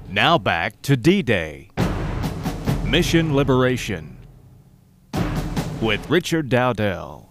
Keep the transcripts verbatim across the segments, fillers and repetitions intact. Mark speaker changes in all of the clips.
Speaker 1: Now back to D-Day. Mission Liberation with Richard Dowdell.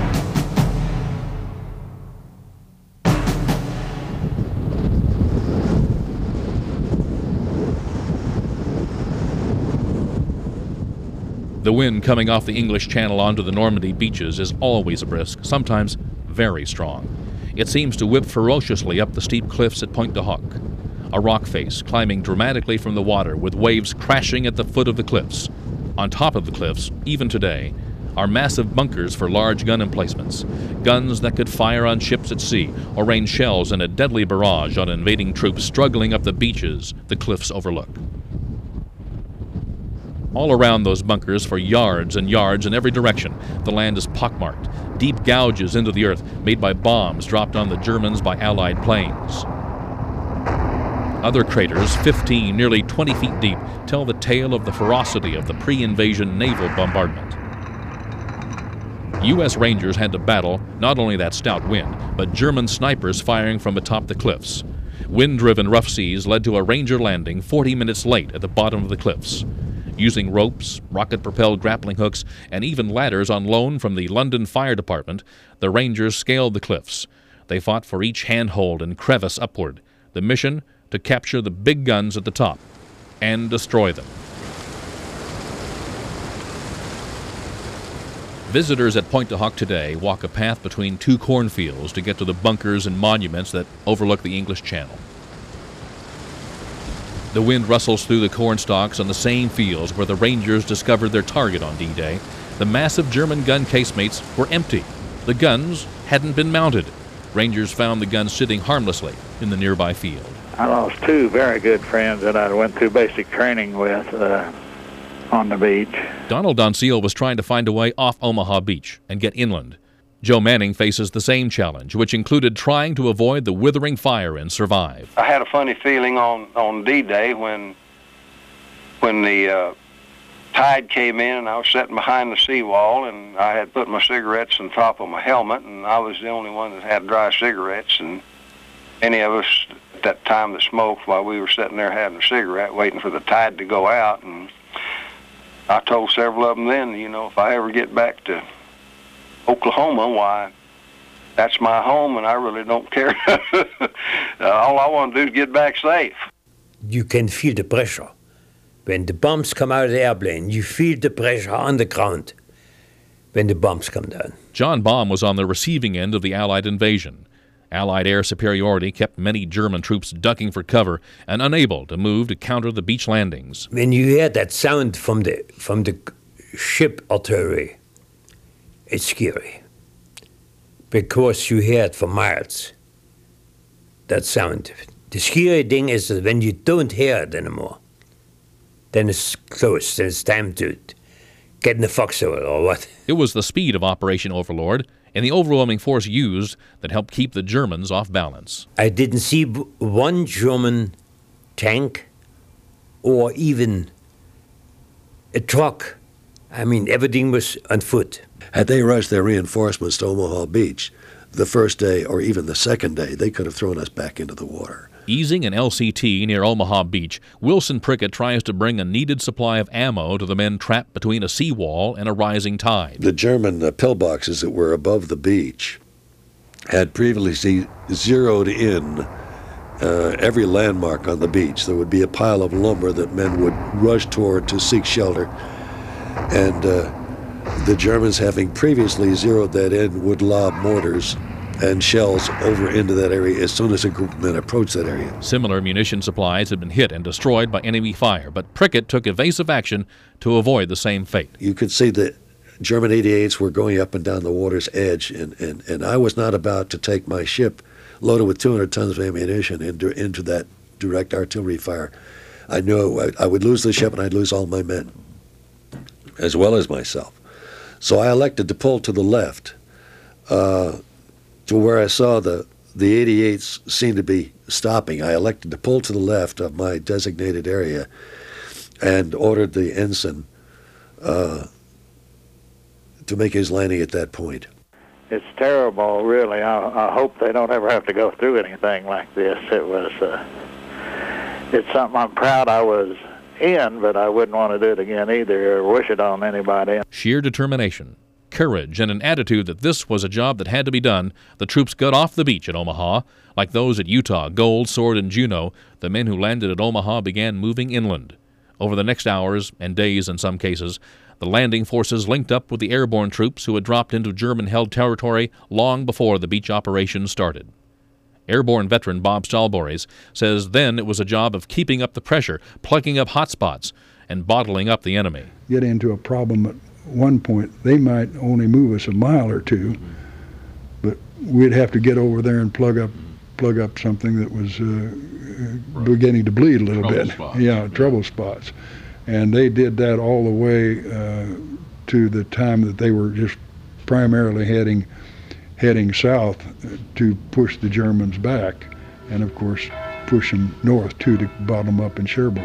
Speaker 2: The wind coming off the English Channel onto the Normandy beaches is always brisk, sometimes very strong. It seems to whip ferociously up the steep cliffs at Pointe du Hoc, a rock face climbing dramatically from the water with waves crashing at the foot of the cliffs. On top of the cliffs, even today, are massive bunkers for large gun emplacements, guns that could fire on ships at sea or rain shells in a deadly barrage on invading troops struggling up the beaches the cliffs overlook. All around those bunkers for yards and yards in every direction, the land is pockmarked, deep gouges into the earth made by bombs dropped on the Germans by Allied planes. Other craters, fifteen, nearly twenty feet deep, tell the tale of the ferocity of the pre-invasion naval bombardment. U S Rangers had to battle not only that stout wind, but German snipers firing from atop the cliffs. Wind-driven rough seas led to a Ranger landing forty minutes late at the bottom of the cliffs. Using ropes, rocket-propelled grappling hooks, and even ladders on loan from the London Fire Department, the Rangers scaled the cliffs. They fought for each handhold and crevice upward. The mission, to capture the big guns at the top and destroy them. Visitors at Pointe du Hoc today walk a path between two cornfields to get to the bunkers and monuments that overlook the English Channel. The wind rustles through the corn stalks on the same fields where the Rangers discovered their target on D-Day. The massive German gun casemates were empty. The guns hadn't been mounted. Rangers found the guns sitting harmlessly in the nearby field.
Speaker 3: I lost two very good friends that I went through basic training with uh, on the beach.
Speaker 2: Donald Donseal was trying to find a way off Omaha Beach and get inland. Joe Manning faces the same challenge, which included trying to avoid the withering fire and survive.
Speaker 4: I had a funny feeling on, on D-Day when when the uh, tide came in and I was sitting behind the seawall and I had put my cigarettes on top of my helmet and I was the only one that had dry cigarettes, and any of us at that time that smoked while we were sitting there having a cigarette waiting for the tide to go out. And I told several of them then, you know, if I ever get back to Oklahoma, why, that's my home, and I really don't care. All I want to do is get back safe.
Speaker 5: You can feel the pressure. When the bombs come out of the airplane, you feel the pressure on the ground when the bombs come down.
Speaker 2: John Baum was on the receiving end of the Allied invasion. Allied air superiority kept many German troops ducking for cover and unable to move to counter the beach landings.
Speaker 5: When you hear that sound from the, from the ship artillery, it's scary, because you hear it for miles, that sound. The scary thing is that when you don't hear it anymore, then it's close, then it's time to get in the foxhole or what.
Speaker 2: It was the speed of Operation Overlord and the overwhelming force used that helped keep the Germans off balance.
Speaker 5: I didn't see one German tank or even a truck. I mean, everything was on foot.
Speaker 6: Had they rushed their reinforcements to Omaha Beach the first day or even the second day, they could have thrown us back into the water.
Speaker 2: Easing an L C T near Omaha Beach, Wilson Prickett tries to bring a needed supply of ammo to the men trapped between a seawall and a rising tide.
Speaker 6: The German uh, pillboxes that were above the beach had previously zeroed in uh, every landmark on the beach. There would be a pile of lumber that men would rush toward to seek shelter, and uh, the Germans, having previously zeroed that in, would lob mortars and shells over into that area as soon as a group of men approached that area.
Speaker 2: Similar munition supplies had been hit and destroyed by enemy fire, but Prickett took evasive action to avoid the same fate.
Speaker 6: You could see the German eighty-eights were going up and down the water's edge, and, and, and I was not about to take my ship loaded with two hundred tons of ammunition into, into that direct artillery fire. I knew I, I would lose the ship and I'd lose all my men, as well as myself. So I elected to pull to the left, uh, to where I saw the, the eighty-eights seemed to be stopping. I elected to pull to the left of my designated area and ordered the ensign uh, to make his landing at that point.
Speaker 3: It's terrible, really. I, I hope they don't ever have to go through anything like this. It was, uh, it's something I'm proud I was in, but I wouldn't want to do it again either or wish it on anybody.
Speaker 2: Sheer determination, courage, and an attitude that this was a job that had to be done, the troops got off the beach at Omaha. Like those at Utah, Gold, Sword, and Juneau, the men who landed at Omaha began moving inland. Over the next hours, and days in some cases, the landing forces linked up with the airborne troops who had dropped into German-held territory long before the beach operations started. Airborne veteran Bob Stallboris says then it was a job of keeping up the pressure, plugging up hot spots, and bottling up the enemy.
Speaker 7: Get into a problem at one point, they might only move us a mile or two, but we'd have to get over there and plug up plug up something that was uh, beginning to bleed a little
Speaker 2: trouble
Speaker 7: bit.
Speaker 2: Spots.
Speaker 7: Yeah, trouble spots. And they did that all the way uh, to the time that they were just primarily heading heading south to push the Germans back, and of course push them north too to bottom up in Cherbourg.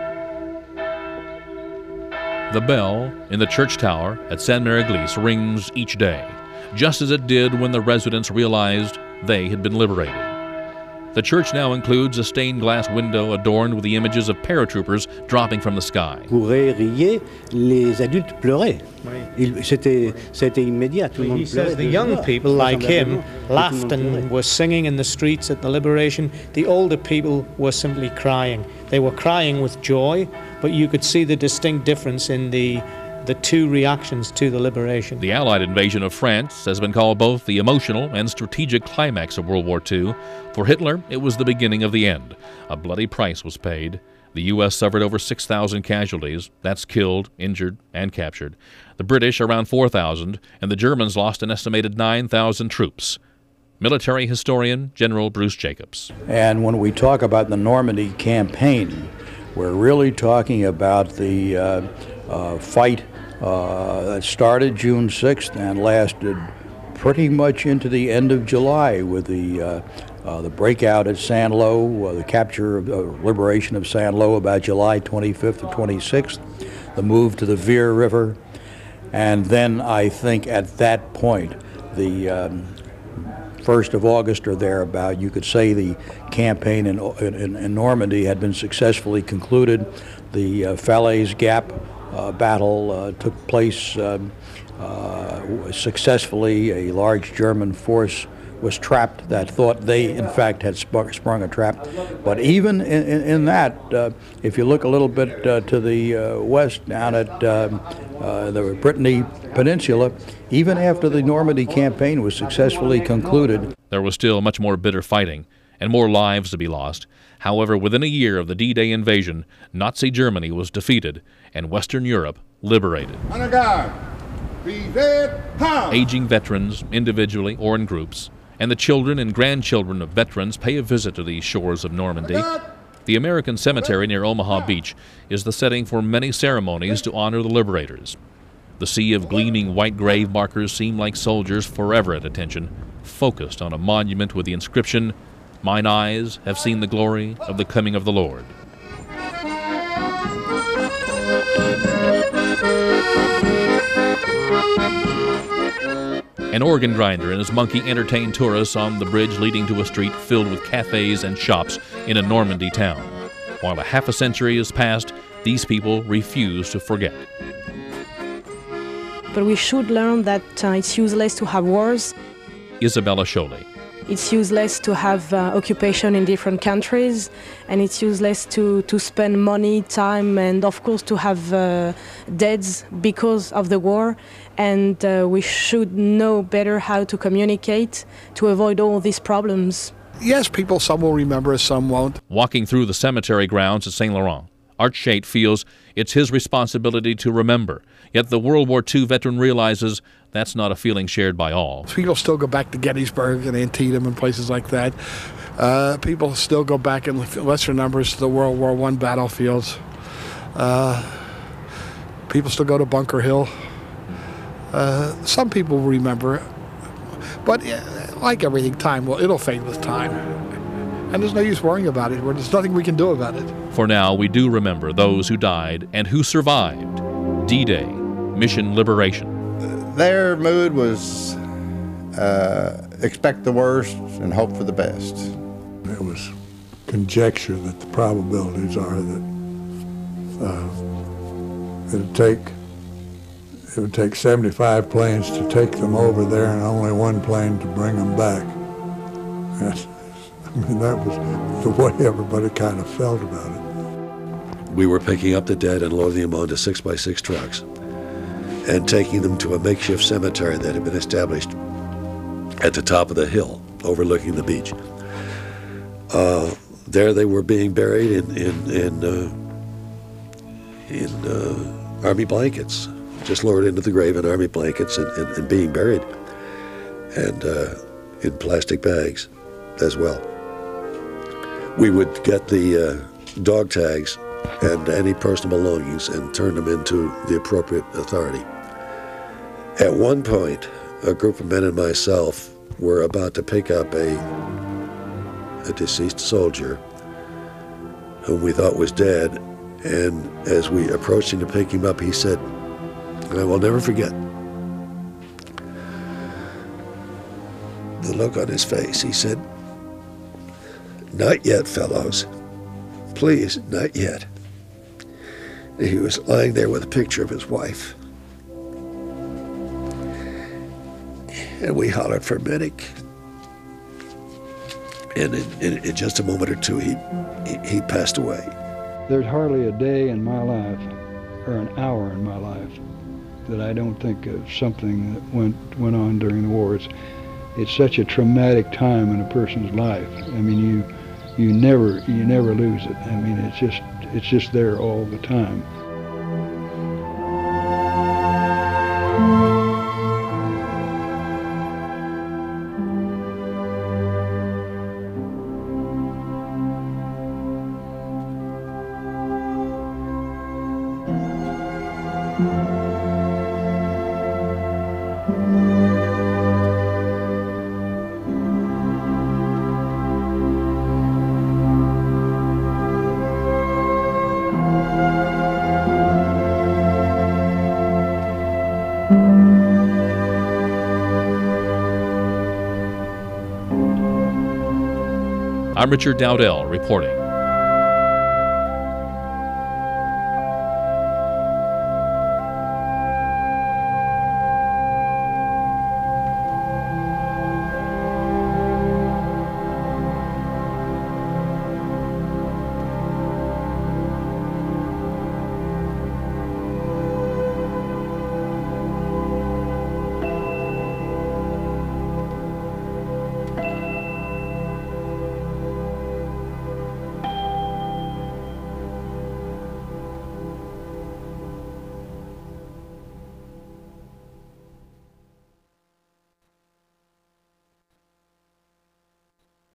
Speaker 2: The bell in the church tower at Sainte-Mère-Église rings each day, just as it did when the residents realized they had been liberated. The church now includes a stained glass window adorned with the images of paratroopers dropping from the sky.
Speaker 8: Courait, riait, les adultes pleuraient. C'était, c'était immédiat. Tout le monde
Speaker 9: He says
Speaker 8: pleurait.
Speaker 9: the young people like him laughed and were singing in the streets at the liberation. The older people were simply crying. They were crying with joy, but you could see the distinct difference in the the two reactions to the liberation.
Speaker 2: The Allied invasion of France has been called both the emotional and strategic climax of World War Two. For Hitler, it was the beginning of the end. A bloody price was paid. The U S suffered over six thousand casualties. That's killed, injured, and captured. The British around four thousand, and the Germans lost an estimated nine thousand troops. Military historian General Bruce Jacobs.
Speaker 10: And when we talk about the Normandy campaign, we're really talking about the uh, uh, fight uh, that started June sixth and lasted pretty much into the end of July with the uh, uh, the breakout at Saint-Lô, uh, the capture of uh, liberation of Saint-Lô about July twenty-fifth or twenty-sixth, the move to the Vire River, and then I think at that point, the um, first of August or thereabout, you could say the campaign in, in, in Normandy had been successfully concluded. The uh, Falaise Gap uh, battle uh, took place um, uh, successfully. A large German force was trapped that thought they, in fact, had sprung, sprung a trap. But even in, in, in that, uh, if you look a little bit uh, to the uh, west, down at um, uh, the Brittany Peninsula, even after the Normandy campaign was successfully concluded,
Speaker 2: there was still much more bitter fighting and more lives to be lost. However, within a year of the D-Day invasion, Nazi Germany was defeated and Western Europe liberated. Aging veterans, individually or in groups, and the children and grandchildren of veterans pay a visit to these shores of Normandy. The American Cemetery near Omaha Beach is the setting for many ceremonies to honor the liberators. The sea of gleaming white grave markers seem like soldiers forever at attention, focused on a monument with the inscription, "Mine eyes have seen the glory of the coming of the Lord." An organ grinder and his monkey entertain tourists on the bridge leading to a street filled with cafes and shops in a Normandy town. While a half a century has passed, these people refuse to forget.
Speaker 11: But we should learn that uh, it's useless to have wars.
Speaker 2: Isabella Scholey.
Speaker 11: It's useless to have uh, occupation in different countries, and it's useless to, to spend money, time, and of course to have uh, deaths because of the war. And uh, we should know better how to communicate to avoid all these problems.
Speaker 12: Yes, people, some will remember us, some won't.
Speaker 2: Walking through the cemetery grounds at Saint Laurent, Art Schaight feels it's his responsibility to remember. Yet the World War Two veteran realizes that's not a feeling shared by all.
Speaker 12: People still go back to Gettysburg and Antietam and places like that. Uh, people still go back in lesser numbers to the World War One battlefields. Uh, people still go to Bunker Hill. Uh, some people remember, but uh, like everything, time will it'll fade with time, and there's no use worrying about it. There's nothing we can do about it.
Speaker 2: For now, we do remember those who died and who survived. D-Day, Mission Liberation.
Speaker 13: Their mood was uh, expect the worst and hope for the best.
Speaker 7: It was conjecture that the probabilities are that uh, it'd take it would take seventy-five planes to take them over there and only one plane to bring them back. That's, I mean, that was the way everybody kind of felt about it.
Speaker 6: We were picking up the dead and loading them onto six by six trucks and taking them to a makeshift cemetery that had been established at the top of the hill overlooking the beach. Uh, there they were being buried in in in, uh, in uh, army blankets, just lowered into the grave in army blankets and, and, and being buried, and uh, in plastic bags as well. We would get the uh, dog tags and any personal belongings and turn them into the appropriate authority. At one point, a group of men and myself were about to pick up a, a deceased soldier whom we thought was dead, and as we approached him to pick him up, he said, I will never forget the look on his face. He said, "Not yet, fellows. Please, not yet." And he was lying there with a picture of his wife. And we hollered for a medic. And in, in, in just a moment or two, he, he, he passed away.
Speaker 7: There's hardly a day in my life, or an hour in my life, that I don't think of something that went went on during the war. It's, it's such a traumatic time in a person's life. I mean, you you never you never lose it. I mean, it's just it's just there all the time.
Speaker 2: I'm Richard Dowdell reporting.